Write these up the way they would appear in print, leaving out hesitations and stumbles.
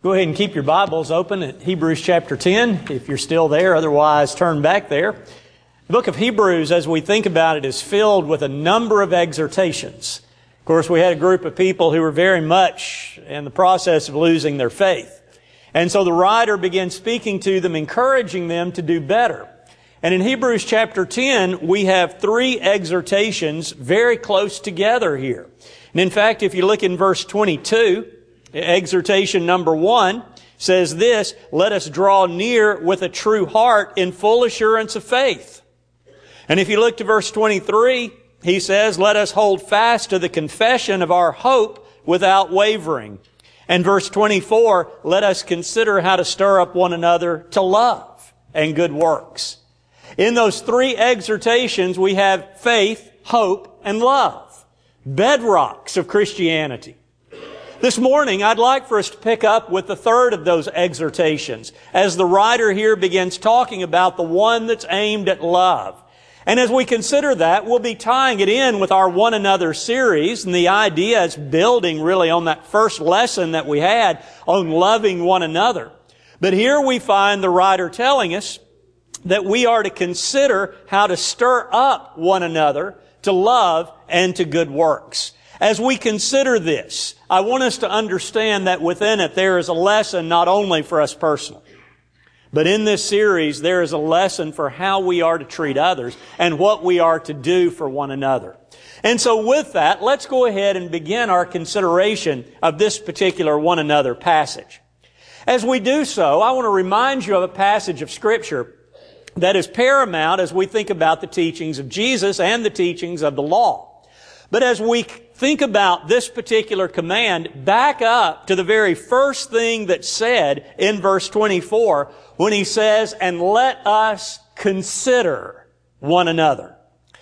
Go ahead and keep your Bibles open at Hebrews chapter 10, if you're still there. Otherwise, turn back there. The book of Hebrews, as we think about it, is filled with a number of exhortations. Of course, we had a group of people who were very much in the process of losing their faith. And so the writer began speaking to them, encouraging them to do better. And in Hebrews chapter 10, we have three exhortations very close together here. And in fact, if you look in verse 22, exhortation number 1 says this: let us draw near with a true heart in full assurance of faith. And if you look to verse 23, he says, let us hold fast to the confession of our hope without wavering. And verse 24, let us consider how to stir up one another to love and good works. In those three exhortations, we have faith, hope, and love, bedrocks of Christianity. This morning, I'd like for us to pick up with the third of those exhortations, as the writer here begins talking about the one that's aimed at love. And as we consider that, we'll be tying it in with our One Another series, and the idea is building really on that first lesson that we had on loving one another. But here we find the writer telling us that we are to consider how to stir up one another to love and to good works. As we consider this, I want us to understand that within it there is a lesson not only for us personally, but in this series there is a lesson for how we are to treat others and what we are to do for one another. And so with that, let's go ahead and begin our consideration of this particular one another passage. As we do so, I want to remind you of a passage of Scripture that is paramount as we think about the teachings of Jesus and the teachings of the law. But as we think about this particular command, back up to the very first thing that's said in verse 24 when he says, and let us consider one another.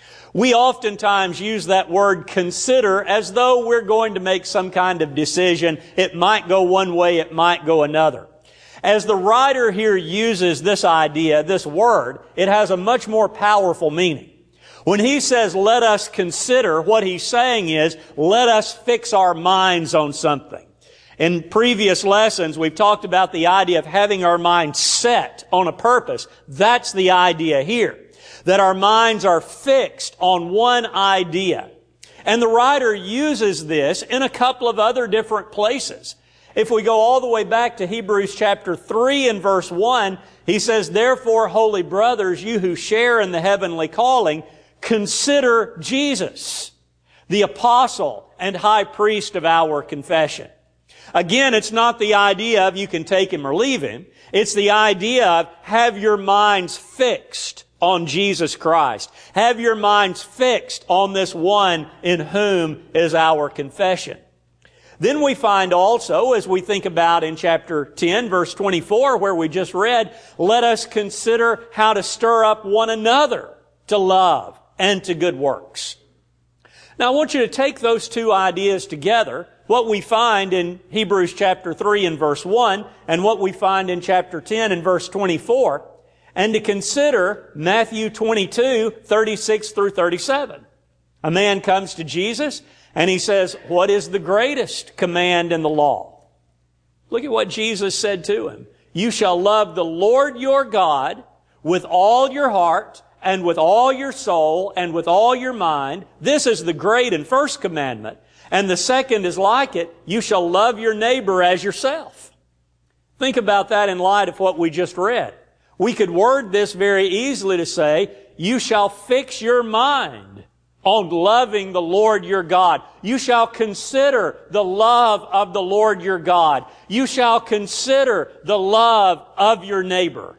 We oftentimes use that word consider as though we're going to make some kind of decision. It might go one way, it might go another. As the writer here uses this idea, this word, it has a much more powerful meaning. When he says, let us consider, what he's saying is, let us fix our minds on something. In previous lessons, we've talked about the idea of having our mind set on a purpose. That's the idea here. That our minds are fixed on one idea. And the writer uses this in a couple of other different places. If we go all the way back to Hebrews chapter 3 and verse 1, he says, therefore, holy brothers, you who share in the heavenly calling, consider Jesus, the apostle and high priest of our confession. Again, it's not the idea of you can take him or leave him. It's the idea of have your minds fixed on Jesus Christ. Have your minds fixed on this one in whom is our confession. Then we find also, as we think about in chapter 10, verse 24, where we just read, let us consider how to stir up one another to love and to good works. Now I want you to take those two ideas together, what we find in Hebrews chapter 3 and verse 1, and what we find in chapter 10 and verse 24, and to consider Matthew 22, 36 through 37. A man comes to Jesus and he says, what is the greatest command in the law? Look at what Jesus said to him. You shall love the Lord your God with all your heart and with all your soul and with all your mind. This is the great and first commandment. And the second is like it. You shall love your neighbor as yourself. Think about that in light of what we just read. We could word this very easily to say, you shall fix your mind on loving the Lord your God. You shall consider the love of the Lord your God. You shall consider the love of your neighbor.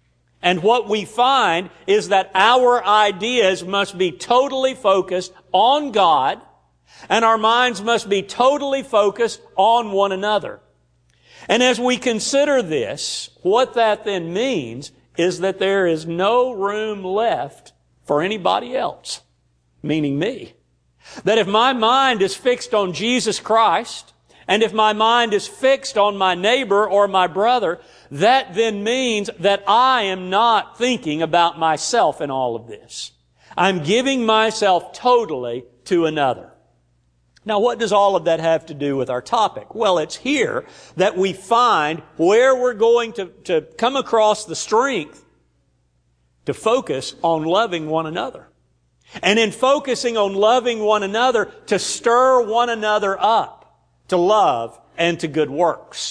And what we find is that our ideas must be totally focused on God, and our minds must be totally focused on one another. And as we consider this, what that then means is that there is no room left for anybody else, meaning me. That if my mind is fixed on Jesus Christ, and if my mind is fixed on my neighbor or my brother, that then means that I am not thinking about myself in all of this. I'm giving myself totally to another. Now, what does all of that have to do with our topic? Well, it's here that we find where we're going to come across the strength to focus on loving one another. And in focusing on loving one another, to stir one another up to love and to good works.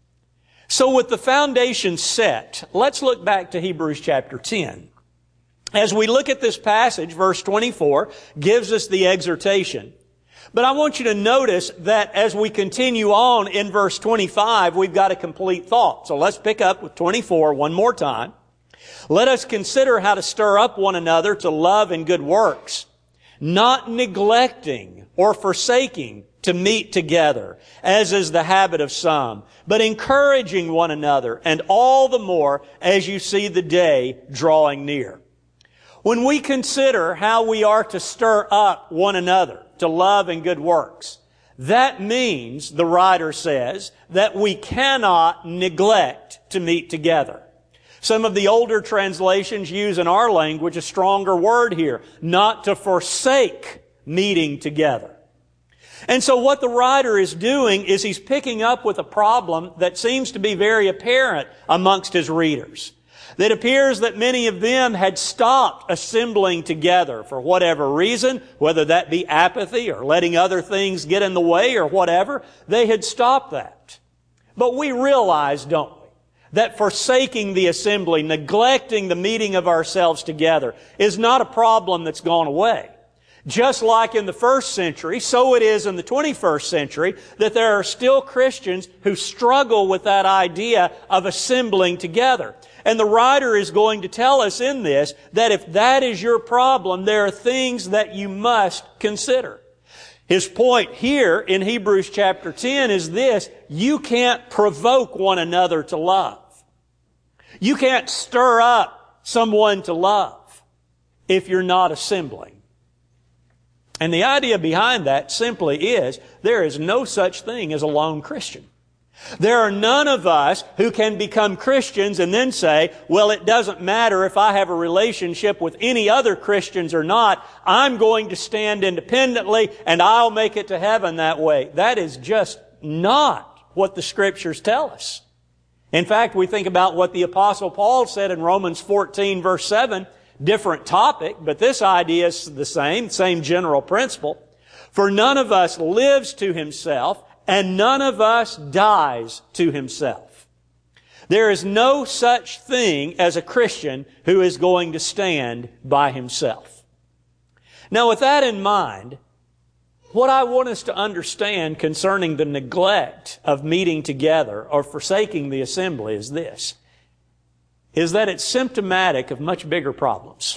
So with the foundation set, let's look back to Hebrews chapter 10. As we look at this passage, verse 24 gives us the exhortation. But I want you to notice that as we continue on in verse 25, we've got a complete thought. So let's pick up with 24 one more time. Let us consider how to stir up one another to love and good works, not neglecting or forsaking to meet together, as is the habit of some, but encouraging one another, and all the more as you see the day drawing near. When we consider how we are to stir up one another to love and good works, that means, the writer says, that we cannot neglect to meet together. Some of the older translations use in our language a stronger word here, not to forsake meeting together. And so what the writer is doing is he's picking up with a problem that seems to be very apparent amongst his readers. It appears that many of them had stopped assembling together for whatever reason, whether that be apathy or letting other things get in the way or whatever. They had stopped that. But we realize, don't we, that forsaking the assembly, neglecting the meeting of ourselves together is not a problem that's gone away. Just like in the first century, so it is in the 21st century, that there are still Christians who struggle with that idea of assembling together. And the writer is going to tell us in this that if that is your problem, there are things that you must consider. His point here in Hebrews chapter 10 is this: you can't provoke one another to love. You can't stir up someone to love if you're not assembling. And the idea behind that simply is there is no such thing as a lone Christian. There are none of us who can become Christians and then say, well, it doesn't matter if I have a relationship with any other Christians or not. I'm going to stand independently and I'll make it to heaven that way. That is just not what the Scriptures tell us. In fact, we think about what the Apostle Paul said in Romans 14, verse 7, different topic, but this idea is the same general principle. For none of us lives to himself, and none of us dies to himself. There is no such thing as a Christian who is going to stand by himself. Now, with that in mind, what I want us to understand concerning the neglect of meeting together or forsaking the assembly is this, is that it's symptomatic of much bigger problems.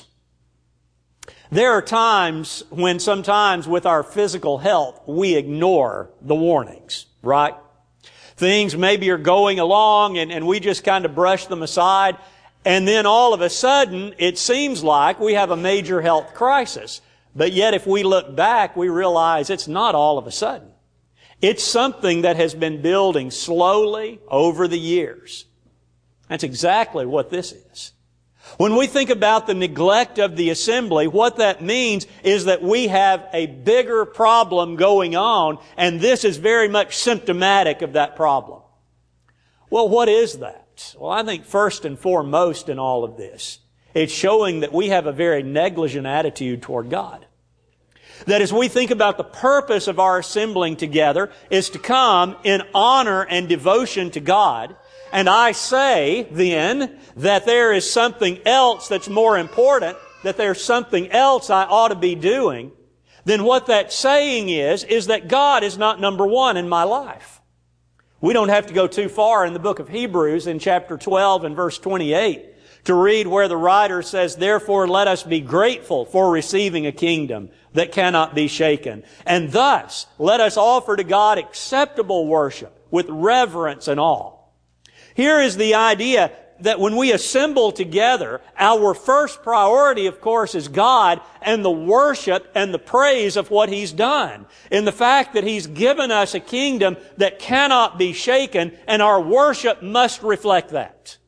There are times when sometimes with our physical health, we ignore the warnings, right? Things maybe are going along and we just kind of brush them aside. And then all of a sudden, it seems like we have a major health crisis. But yet if we look back, we realize it's not all of a sudden. It's something that has been building slowly over the years. That's exactly what this is. When we think about the neglect of the assembly, what that means is that we have a bigger problem going on, and this is very much symptomatic of that problem. Well, what is that? Well, I think first and foremost in all of this, it's showing that we have a very negligent attitude toward God. That as we think about the purpose of our assembling together is to come in honor and devotion to God, and I say then that there is something else that's more important, that there's something else I ought to be doing, then what that saying is that God is not number one in my life. We don't have to go too far in the book of Hebrews in chapter 12 and verse 28 to read where the writer says, therefore let us be grateful for receiving a kingdom that cannot be shaken. And thus let us offer to God acceptable worship with reverence and awe. Here is the idea that when we assemble together, our first priority, of course, is God and the worship and the praise of what He's done. In the fact that He's given us a kingdom that cannot be shaken, and our worship must reflect that.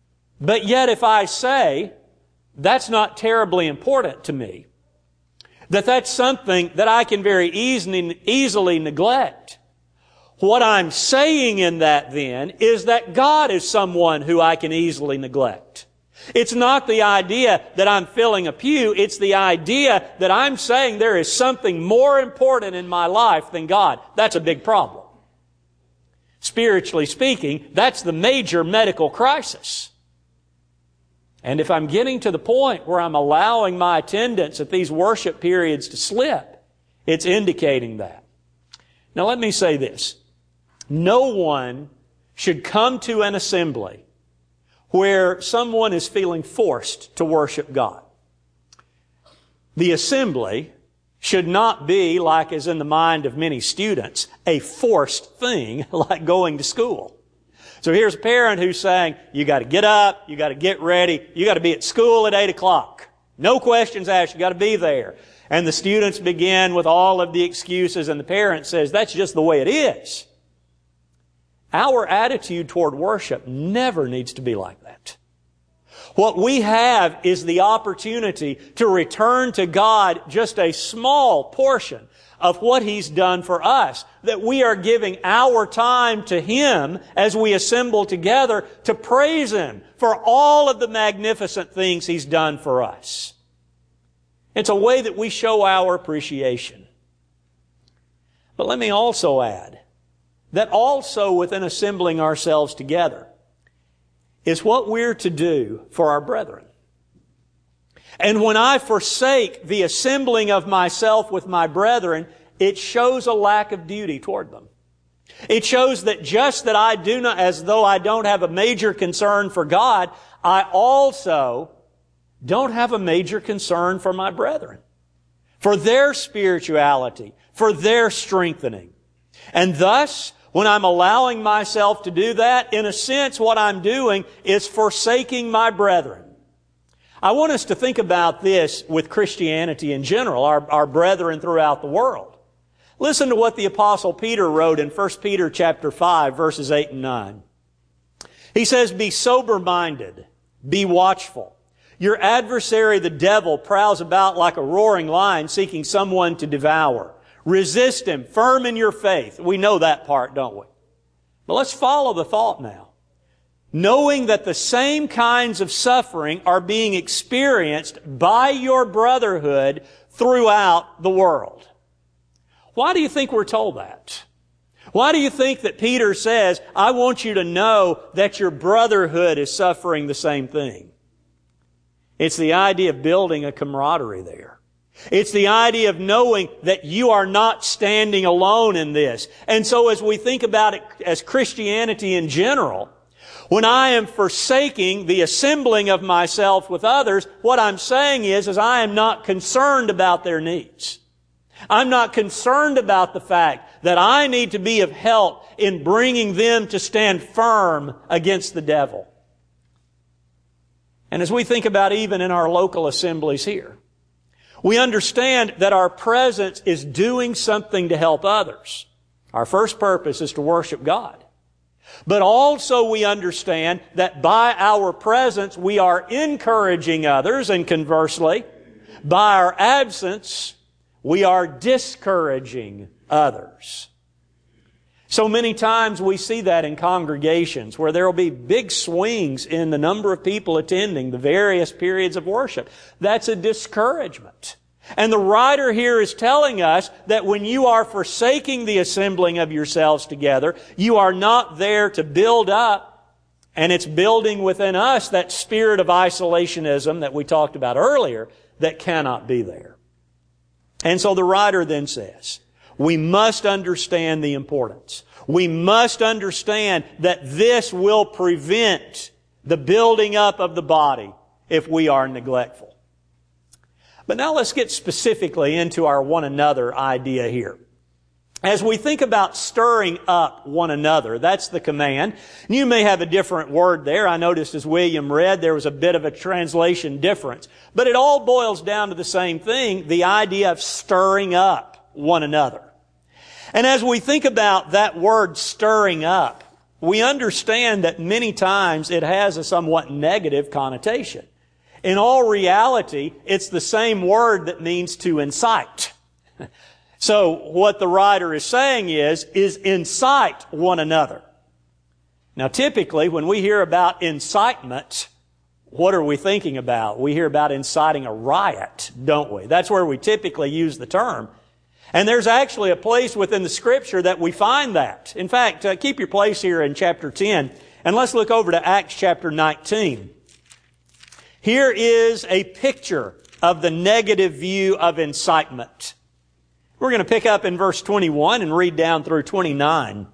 But yet if I say, that's not terribly important to me, That's something that I can very easily neglect. What I'm saying in that then is that God is someone who I can easily neglect. It's not the idea that I'm filling a pew. It's the idea that I'm saying there is something more important in my life than God. That's a big problem. Spiritually speaking, that's the major medical crisis. And if I'm getting to the point where I'm allowing my attendance at these worship periods to slip, it's indicating that. Now let me say this. No one should come to an assembly where someone is feeling forced to worship God. The assembly should not be, like is in the mind of many students, a forced thing like going to school. So here's a parent who's saying, you got to get up, you got to get ready, you got to be at school at 8 o'clock. No questions asked, you got to be there. And the students begin with all of the excuses, and the parent says, that's just the way it is. Our attitude toward worship never needs to be like that. What we have is the opportunity to return to God just a small portion of what He's done for us. That we are giving our time to Him as we assemble together to praise Him for all of the magnificent things He's done for us. It's a way that we show our appreciation. But let me also add that also within assembling ourselves together is what we're to do for our brethren. And when I forsake the assembling of myself with my brethren, it shows a lack of duty toward them. It shows that just that I do not, as though I don't have a major concern for God, I also don't have a major concern for my brethren, for their spirituality, for their strengthening. And thus, when I'm allowing myself to do that, in a sense, what I'm doing is forsaking my brethren. I want us to think about this with Christianity in general, our brethren throughout the world. Listen to what the Apostle Peter wrote in 1 Peter chapter 5, verses 8 and 9. He says, be sober-minded, be watchful. Your adversary, the devil, prowls about like a roaring lion, seeking someone to devour. Resist him, firm in your faith. We know that part, don't we? But let's follow the thought now. Knowing that the same kinds of suffering are being experienced by your brotherhood throughout the world. Why do you think we're told that? Why do you think that Peter says, I want you to know that your brotherhood is suffering the same thing? It's the idea of building a camaraderie there. It's the idea of knowing that you are not standing alone in this. And so as we think about it as Christianity in general, when I am forsaking the assembling of myself with others, what I'm saying is I am not concerned about their needs. I'm not concerned about the fact that I need to be of help in bringing them to stand firm against the devil. And as we think about even in our local assemblies here, we understand that our presence is doing something to help others. Our first purpose is to worship God. But also we understand that by our presence we are encouraging others, and conversely, by our absence we are discouraging others. So many times we see that in congregations where there will be big swings in the number of people attending the various periods of worship. That's a discouragement. And the writer here is telling us that when you are forsaking the assembling of yourselves together, you are not there to build up, and it's building within us that spirit of isolationism that we talked about earlier that cannot be there. And so the writer then says, we must understand the importance. We must understand that this will prevent the building up of the body if we are neglectful. But now let's get specifically into our one another idea here. As we think about stirring up one another, that's the command. You may have a different word there. I noticed as William read, there was a bit of a translation difference. But it all boils down to the same thing, the idea of stirring up one another. And as we think about that word stirring up, we understand that many times it has a somewhat negative connotation. In all reality, it's the same word that means to incite. So what the writer is saying is incite one another. Now typically when we hear about incitement, what are we thinking about? We hear about inciting a riot, don't we? That's where we typically use the term. And there's actually a place within the Scripture that we find that. In fact, keep your place here in chapter 10, and let's look over to Acts chapter 19. Here is a picture of the negative view of incitement. We're going to pick up in verse 21 and read down through 29.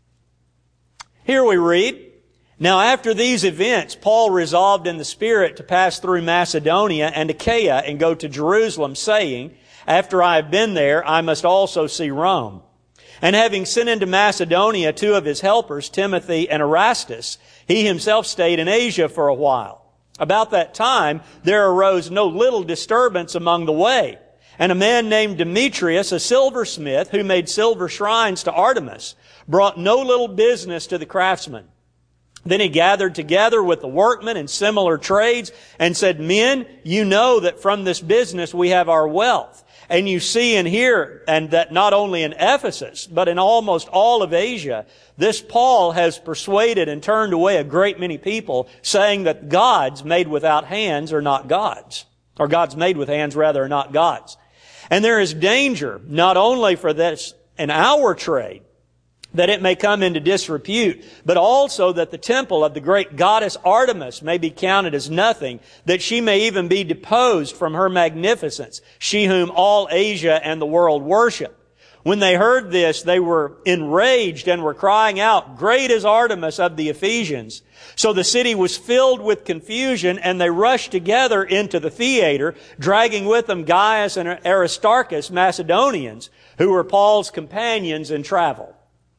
Here we read, "Now after these events, Paul resolved in the Spirit to pass through Macedonia and Achaia and go to Jerusalem, saying, After I have been there, I must also see Rome. And having sent into Macedonia 2 of his helpers, Timothy and Erastus, he himself stayed in Asia for a while. About that time, there arose no little disturbance among the way. And a man named Demetrius, a silversmith, who made silver shrines to Artemis, brought no little business to the craftsmen. Then he gathered together with the workmen in similar trades and said, Men, you know that from this business we have our wealth. And you see and hear, and that not only in Ephesus, but in almost all of Asia, this Paul has persuaded and turned away a great many people, saying that gods made without hands are not gods. Or gods made with hands, rather, are not gods. And there is danger, not only for this in our trade, that it may come into disrepute, but also that the temple of the great goddess Artemis may be counted as nothing, that she may even be deposed from her magnificence, she whom all Asia and the world worship. When they heard this, they were enraged and were crying out, Great is Artemis of the Ephesians. So the city was filled with confusion, and they rushed together into the theater, dragging with them Gaius and Aristarchus, Macedonians, who were Paul's companions in travel.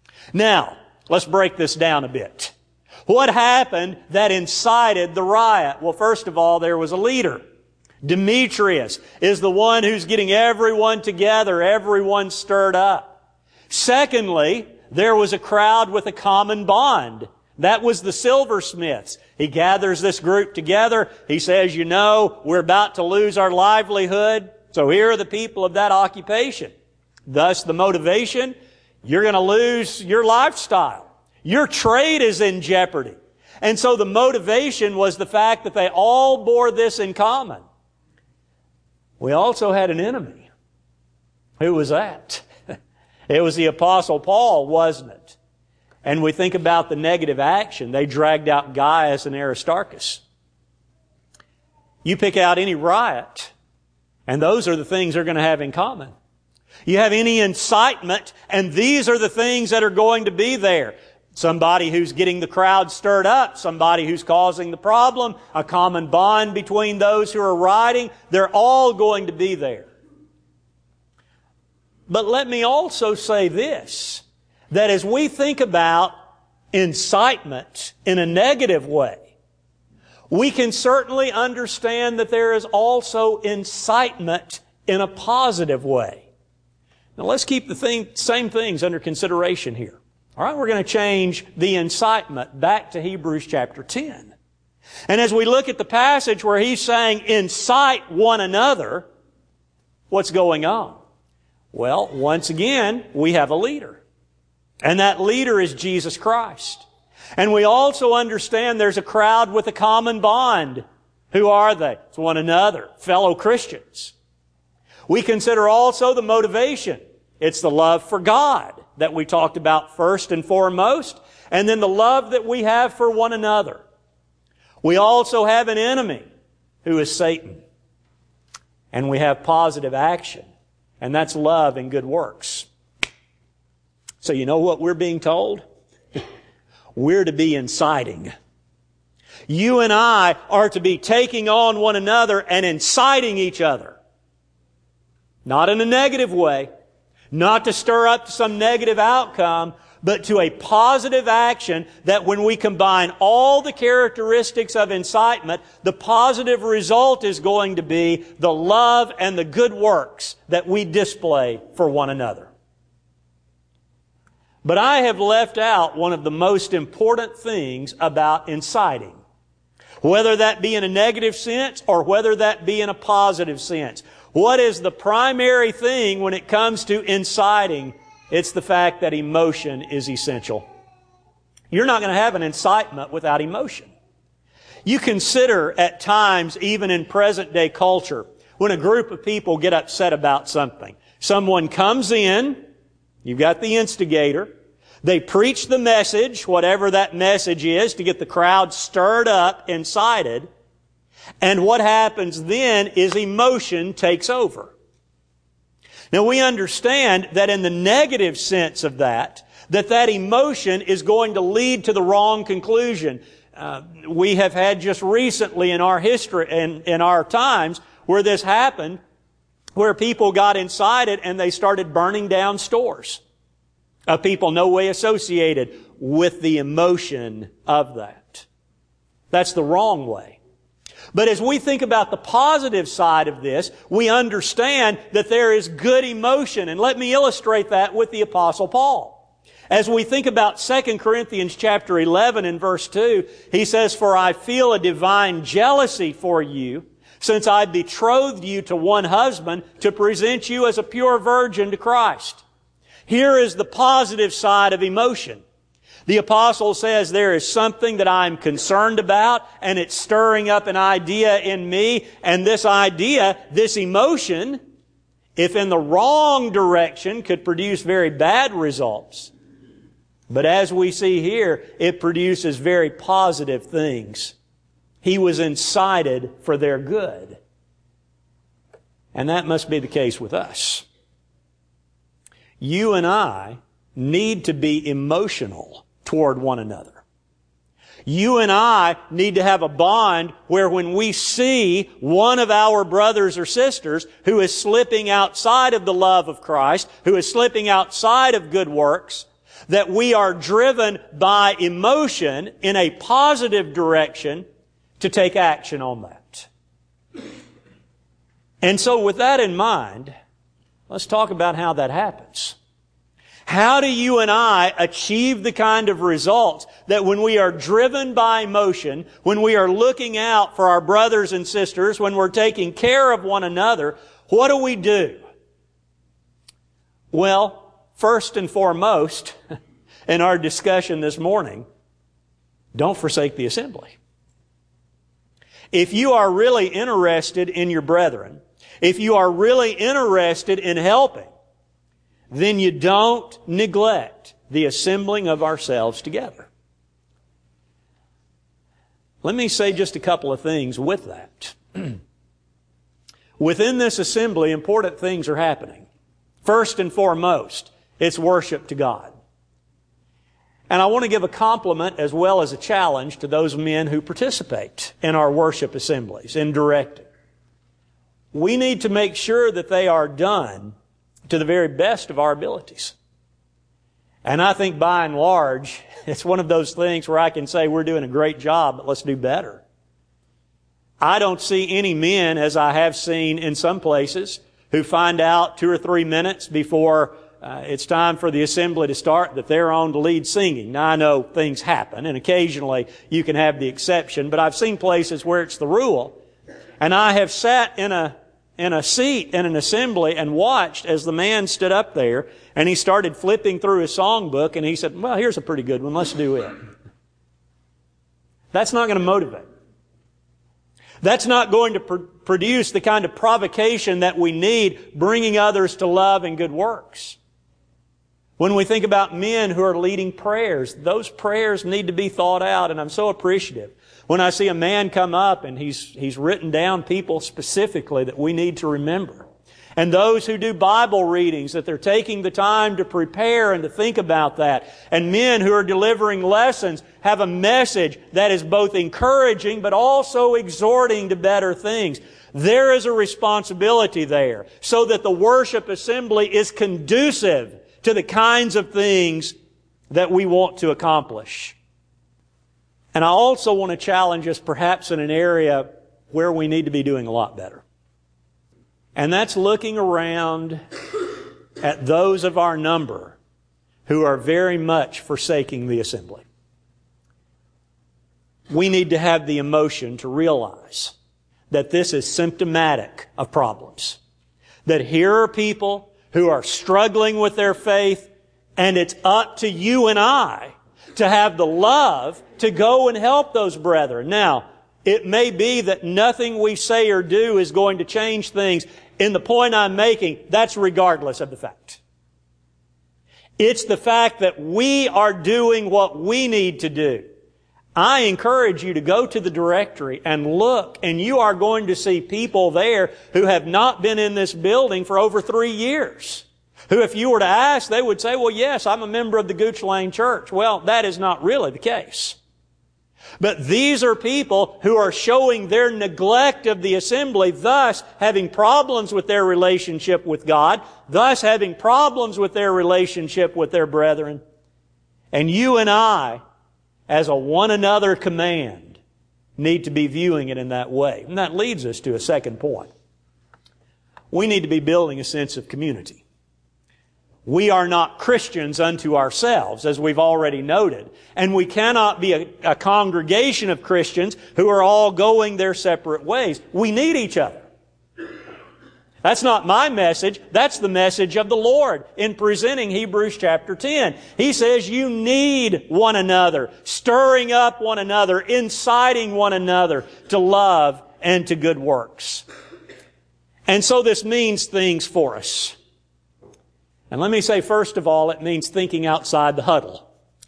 Now, let's break this down a bit. What happened that incited the riot? Well, first of all, there was a leader. Demetrius is the one who's getting everyone together, everyone stirred up. Secondly, there was a crowd with a common bond. That was the silversmiths. He gathers this group together. He says, you know, we're about to lose our livelihood. So here are the people of that occupation. Thus, the motivation, you're going to lose your lifestyle. Your trade is in jeopardy. And so the motivation was the fact that they all bore this in common. We also had an enemy. Who was that? It was the Apostle Paul, wasn't it? And we think about the negative action. They dragged out Gaius and Aristarchus. You pick out any riot, and those are the things they're going to have in common. You have any incitement, and these are the things that are going to be there. Somebody who's getting the crowd stirred up, somebody who's causing the problem, a common bond between those who are rioting. They're all going to be there. But let me also say this, that as we think about incitement in a negative way, we can certainly understand that there is also incitement in a positive way. Now let's keep the same things under consideration here. All right, we're going to change the incitement back to Hebrews chapter 10. And as we look at the passage where he's saying, incite one another, what's going on? Well, once again, we have a leader. And that leader is Jesus Christ. And we also understand there's a crowd with a common bond. Who are they? It's one another, fellow Christians. We consider also the motivation. It's the love for God that we talked about first and foremost, and then the love that we have for one another. We also have an enemy who is Satan. And we have positive action, and that's love and good works. So you know what we're being told? We're to be inciting. You and I are to be taking on one another and inciting each other. Not in a negative way, not to stir up some negative outcome, but to a positive action that when we combine all the characteristics of incitement, the positive result is going to be the love and the good works that we display for one another. But I have left out one of the most important things about inciting. Whether that be in a negative sense or whether that be in a positive sense. What is the primary thing when it comes to inciting? It's the fact that emotion is essential. You're not going to have an incitement without emotion. You consider at times, even in present day culture, when a group of people get upset about something. Someone comes in, you've got the instigator, they preach the message, whatever that message is, to get the crowd stirred up, incited, and what happens then is emotion takes over. Now we understand that in the negative sense of that emotion is going to lead to the wrong conclusion. We have had just recently in our history, in our times, where this happened, where people got incited and they started burning down stores of people no way associated with the emotion of that. That's the wrong way. But as we think about the positive side of this, we understand that there is good emotion. And let me illustrate that with the Apostle Paul. As we think about 2 Corinthians chapter 11 and verse 2, he says, "For I feel a divine jealousy for you, since I betrothed you to one husband to present you as a pure virgin to Christ." Here is the positive side of emotion. The apostle says there is something that I'm concerned about, and it's stirring up an idea in me, and this idea, this emotion, if in the wrong direction, could produce very bad results. But as we see here, it produces very positive things. He was incited for their good. And that must be the case with us. You and I need to be emotional toward one another. You and I need to have a bond where when we see one of our brothers or sisters who is slipping outside of the love of Christ, who is slipping outside of good works, that we are driven by emotion in a positive direction to take action on that. And so with that in mind, let's talk about how that happens. How do you and I achieve the kind of results that when we are driven by emotion, when we are looking out for our brothers and sisters, when we're taking care of one another, what do we do? Well, first and foremost, in our discussion this morning, don't forsake the assembly. If you are really interested in your brethren, if you are really interested in helping, then you don't neglect the assembling of ourselves together. Let me say just a couple of things with that. Within this assembly, important things are happening. First and foremost, it's worship to God. And I want to give a compliment as well as a challenge to those men who participate in our worship assemblies, in directing. We need to make sure that they are done to the very best of our abilities. And I think by and large, it's one of those things where I can say we're doing a great job, but let's do better. I don't see any men, as I have seen in some places, who find out 2 or 3 minutes before it's time for the assembly to start that they're on to lead singing. Now I know things happen, and occasionally you can have the exception, but I've seen places where it's the rule. And I have sat in a seat in an assembly and watched as the man stood up there and he started flipping through his songbook and he said, "Well, here's a pretty good one. Let's do it." That's not going to motivate. That's not going to produce the kind of provocation that we need, bringing others to love and good works. When we think about men who are leading prayers, those prayers need to be thought out, and I'm so appreciative. When I see a man come up and he's written down people specifically that we need to remember. And those who do Bible readings, that they're taking the time to prepare and to think about that. And men who are delivering lessons have a message that is both encouraging but also exhorting to better things. There is a responsibility there so that the worship assembly is conducive to the kinds of things that we want to accomplish. And I also want to challenge us perhaps in an area where we need to be doing a lot better. And that's looking around at those of our number who are very much forsaking the assembly. we need to have the emotion to realize that this is symptomatic of problems. That here are people who are struggling with their faith, and it's up to you and I to have the love to go and help those brethren. Now, it may be that nothing we say or do is going to change things. In the point I'm making, that's regardless of the fact. It's the fact that we are doing what we need to do. I encourage you to go to the directory and look, and you are going to see people there who have not been in this building for over 3 years. Who, if you were to ask, they would say, well, yes, I'm a member of the Gooch Lane Church. Well, that is not really the case. But these are people who are showing their neglect of the assembly, thus having problems with their relationship with God, thus having problems with their relationship with their brethren. And you and I, as a one another command, need to be viewing it in that way. And that leads us to a second point. We need to be building a sense of community. We are not Christians unto ourselves, as we've already noted. And we cannot be a congregation of Christians who are all going their separate ways. We need each other. That's not my message. That's the message of the Lord in presenting Hebrews chapter 10. He says you need one another, stirring up one another, inciting one another to love and to good works. And so this means things for us. And let me say, first of all, it means thinking outside the huddle.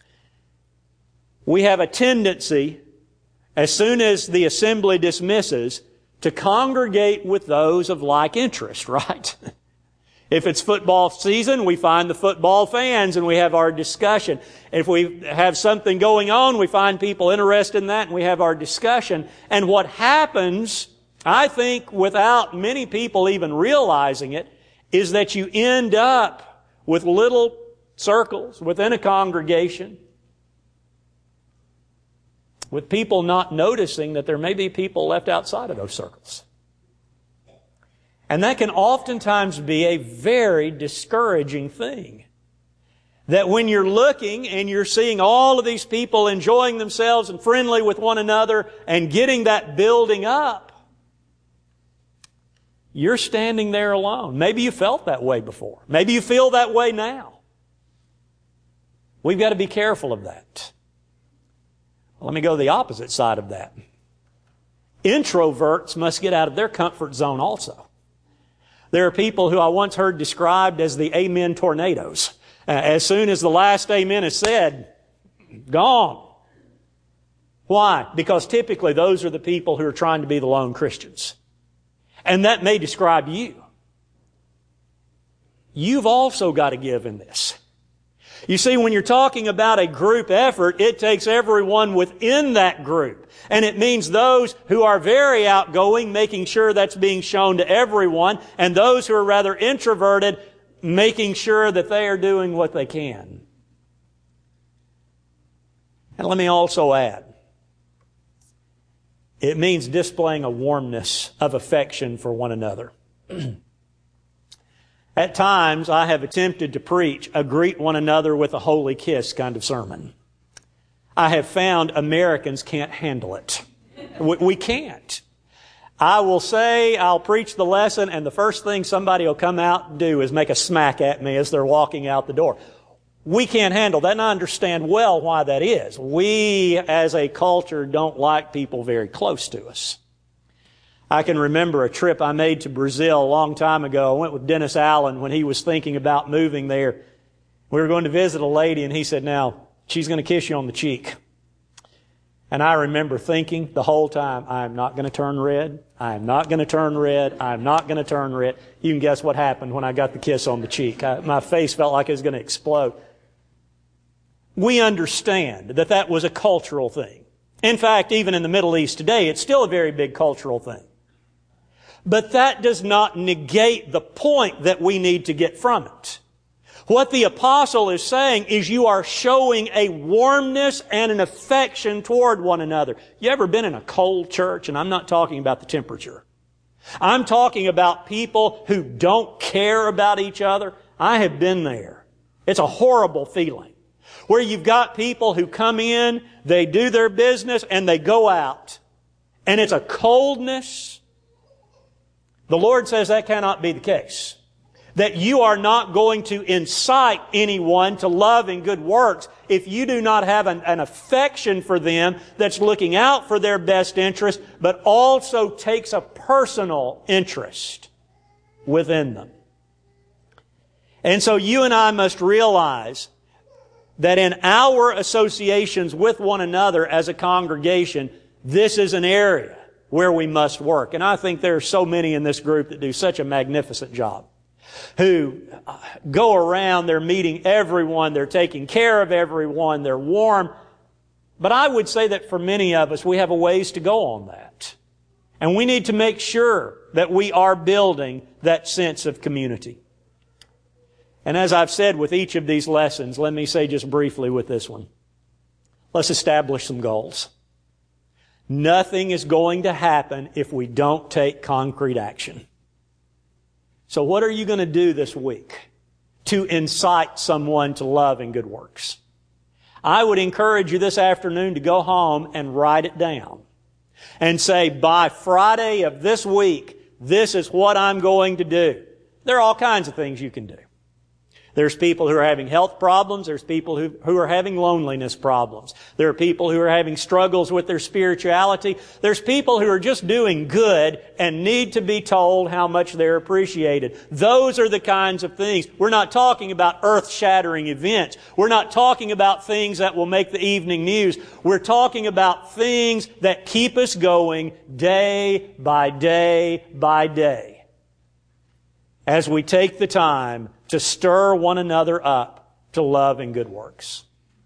We have a tendency, as soon as the assembly dismisses, to congregate with those of like interest, right? If it's football season, we find the football fans and we have our discussion. If we have something going on, we find people interested in that and we have our discussion. And what happens, I think, without many people even realizing it, is that you end up with little circles within a congregation, with people not noticing that there may be people left outside of those circles. And that can oftentimes be a very discouraging thing. That when you're looking and you're seeing all of these people enjoying themselves and friendly with one another and getting that building up, you're standing there alone. Maybe you felt that way before. Maybe you feel that way now. We've got to be careful of that. Let me go to the opposite side of that. Introverts must get out of their comfort zone also. There are people who I once heard described as the amen tornadoes. As soon as the last amen is said, gone. Why? Because typically those are the people who are trying to be the lone Christians. And that may describe you. You've also got to give in this. You see, when you're talking about a group effort, it takes everyone within that group. And it means those who are very outgoing, making sure that's being shown to everyone, and those who are rather introverted, making sure that they are doing what they can. And let me also add, it means displaying a warmness of affection for one another. At times, I have attempted to preach a greet one another with a holy kiss kind of sermon. I have found Americans can't handle it. We can't. I will say, I'll preach the lesson, and the first thing somebody will come out and do is make a smack at me as they're walking out the door. We can't handle that, and I understand well why that is. We, as a culture, don't like people very close to us. I can remember a trip I made to Brazil a long time ago. I went with Dennis Allen when he was thinking about moving there. We were going to visit a lady, and he said, now, she's going to kiss you on the cheek. And I remember thinking the whole time, I am not going to turn red. I am not going to turn red. I am not going to turn red. You can guess what happened when I got the kiss on the cheek. My face felt like it was going to explode. We understand that that was a cultural thing. In fact, even in the Middle East today, it's still a very big cultural thing. But that does not negate the point that we need to get from it. What the apostle is saying is you are showing a warmness and an affection toward one another. You ever been in a cold church? And I'm not talking about the temperature. I'm talking about people who don't care about each other. I have been there. It's a horrible feeling. where you've got people who come in, they do their business, and they go out. And it's a coldness. The Lord says that cannot be the case. That you are not going to incite anyone to love and good works if you do not have an affection for them that's looking out for their best interest, but also takes a personal interest within them. And so you and I must realize that in our associations with one another as a congregation, this is an area where we must work. And I think there are so many in this group that do such a magnificent job, who go around, they're meeting everyone, they're taking care of everyone, they're warm. But I would say that for many of us, we have a ways to go on that. And we need to make sure that we are building that sense of community. And as I've said with each of these lessons, let me say just briefly with this one, let's establish some goals. Nothing is going to happen if we don't take concrete action. So what are you going to do this week to incite someone to love and good works? I would encourage you this afternoon to go home and write it down and say, by Friday of this week, this is what I'm going to do. There are all kinds of things you can do. There's people who are having health problems. There's people who are having loneliness problems. There are people who are having struggles with their spirituality. There's people who are just doing good and need to be told how much they're appreciated. Those are the kinds of things. We're not talking about earth-shattering events. We're not talking about things that will make the evening news. We're talking about things that keep us going day by day by day, as we take the time to stir one another up to love and good works.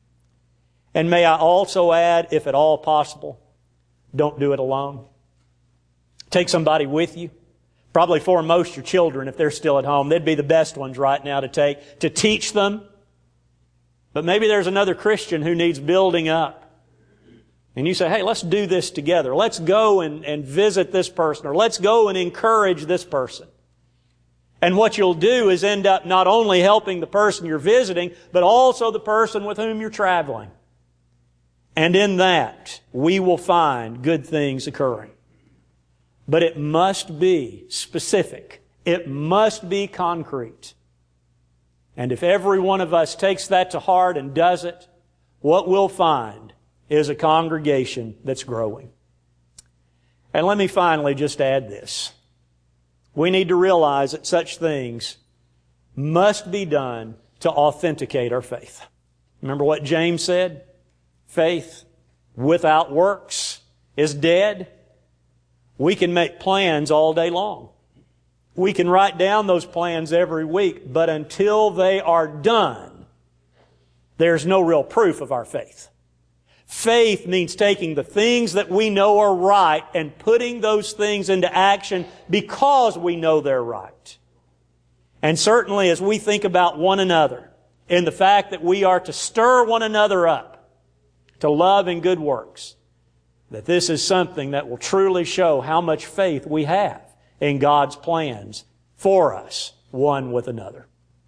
And may I also add, if at all possible, don't do it alone. Take somebody with you. Probably foremost your children if they're still at home. They'd be the best ones right now to take, to teach them. But maybe there's another Christian who needs building up. And you say, hey, let's do this together. Let's go and visit this person, or let's go and encourage this person. And what you'll do is end up not only helping the person you're visiting, but also the person with whom you're traveling. And in that, we will find good things occurring. But it must be specific. It must be concrete. And if every one of us takes that to heart and does it, what we'll find is a congregation that's growing. And let me finally just add this. We need to realize that such things must be done to authenticate our faith. Remember what James said? Faith without works is dead. We can make plans all day long. We can write down those plans every week, but until they are done, there's no real proof of our faith. Faith means taking the things that we know are right and putting those things into action because we know they're right. And certainly as we think about one another in the fact that we are to stir one another up to love and good works, that this is something that will truly show how much faith we have in God's plans for us, one with another.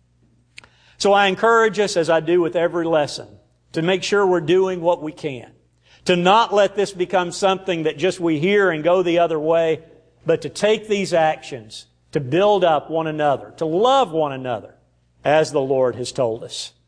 So I encourage us, as I do with every lesson, to make sure we're doing what we can. To not let this become something that just we hear and go the other way, but to take these actions to build up one another, to love one another, as the Lord has told us.